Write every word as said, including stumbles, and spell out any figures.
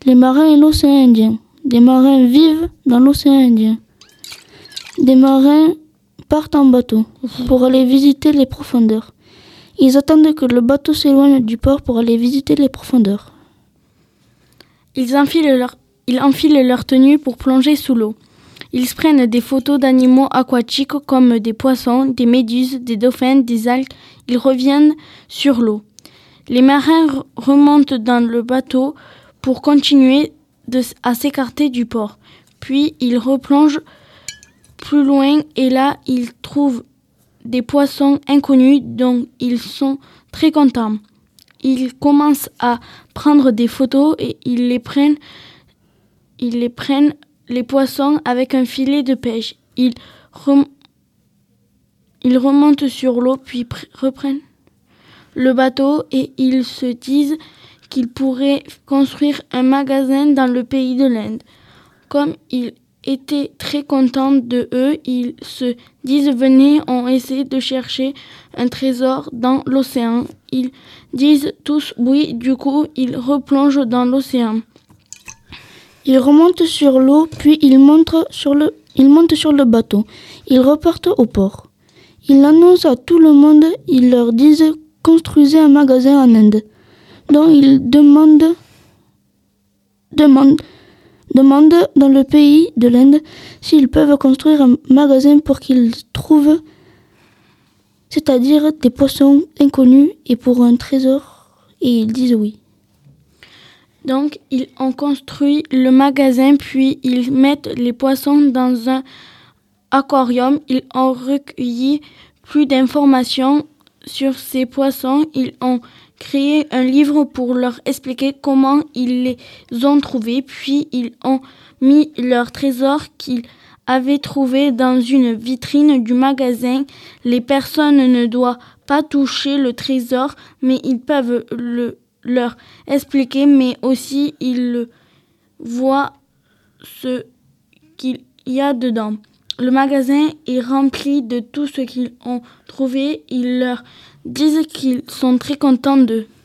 Les marins et l'océan Indien. Des marins vivent dans l'océan Indien. Des marins partent en bateau pour aller visiter les profondeurs. Ils attendent que le bateau s'éloigne du port pour aller visiter les profondeurs. Ils enfilent leur, ils enfilent leur tenue pour plonger sous l'eau. Ils prennent des photos d'animaux aquatiques comme des poissons, des méduses, des dauphins, des algues. Ils reviennent sur l'eau. Les marins r- remontent dans le bateau pour continuer de, à s'écarter du port. Puis ils replongent plus loin et là ils trouvent des poissons inconnus dont ils sont très contents. Ils commencent à prendre des photos et ils les prennent, ils les prennent les poissons avec un filet de pêche. Ils, rem- ils remontent sur l'eau puis pr- reprennent le bateau et ils se disent qu'ils pourraient construire un magasin dans le pays de l'Inde. Comme ils étaient très contents de eux, ils se disent venez, on essaie de chercher un trésor dans l'océan. Ils disent tous oui, du coup ils replongent dans l'océan. Ils remontent sur l'eau, puis ils montent sur le, ils montent sur le bateau. Ils repartent au port. Ils annoncent à tout le monde, ils leur disent construisez un magasin en Inde. Donc ils demandent, demandent, demandent dans le pays de l'Inde s'ils peuvent construire un magasin pour qu'ils trouvent, c'est-à-dire des poissons inconnus et pour un trésor. Et ils disent oui. Donc, ils ont construit le magasin, puis ils mettent les poissons dans un aquarium. Ils ont recueilli plus d'informations sur ces poissons. Ils ont créé un livre pour leur expliquer comment ils les ont trouvés. Puis, ils ont mis leur trésor qu'ils avaient trouvé dans une vitrine du magasin. Les personnes ne doivent pas toucher le trésor, mais ils peuvent le leur expliquer, mais aussi ils voient ce qu'il y a dedans. Le magasin est rempli de tout ce qu'ils ont trouvé. Ils leur disent qu'ils sont très contents d'eux.